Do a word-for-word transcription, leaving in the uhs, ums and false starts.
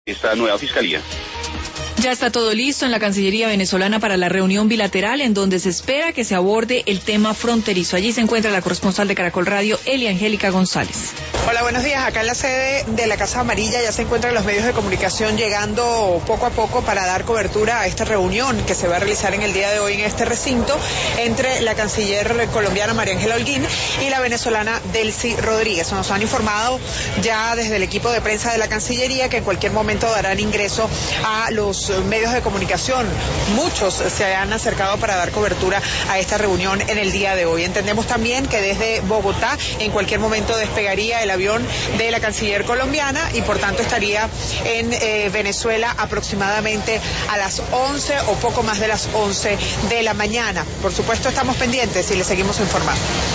esta nueva fiscalía. Ya está todo listo en la Cancillería venezolana para la reunión bilateral en donde se espera que se aborde el tema fronterizo. Allí se encuentra la corresponsal de Caracol Radio, Elia Angélica González. Hola, buenos días. Acá en la sede de la Casa Amarilla ya se encuentran los medios de comunicación llegando poco a poco para dar cobertura a esta reunión que se va a realizar en el día de hoy en este recinto entre la canciller colombiana María Ángela Holguín y la venezolana Delcy Rodríguez. Nos han informado ya desde el equipo de prensa de la Cancillería que en cualquier momento darán ingreso a los medios de comunicación. Muchos se han acercado para dar cobertura a esta reunión en el día de hoy. Entendemos también que desde Bogotá en cualquier momento despegaría el avión de la canciller colombiana y por tanto estaría en eh, Venezuela aproximadamente a las once o poco más de las once de la mañana. Por supuesto estamos pendientes y les seguimos informando.